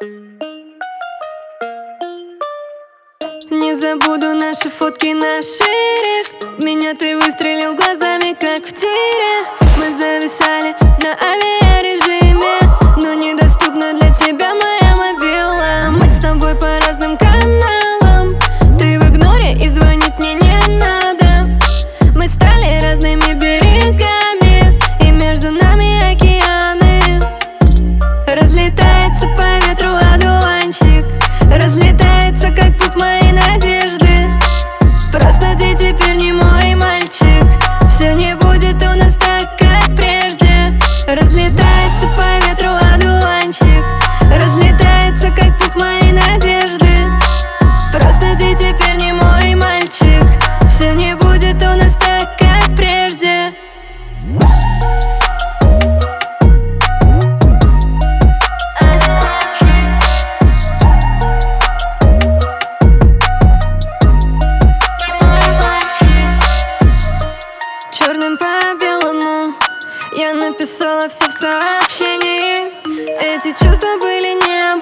Не забуду наши фотки, наш рек. Меня ты выстрелил глазами, как в тире. Мы зависали на авиарежиме, но недоступна для тебя моя мобила. Мы с тобой по разным каналам, ты в игноре и звонить мне не надо. Мы стали разными берегами, и между нами океаны. Разлетается по ветру одуванчик, разлетается, как пух, мои надежды. Просто ты теперь не мой мальчик, все не будет у нас так, как прежде. Разлетается по ветру одуванчик, разлетается, как пух, мои надежды. Просто ты теперь не мой мальчик, все не будет у нас так, как прежде. Черным по белому я написала все в сообщении. Эти чувства были необычными.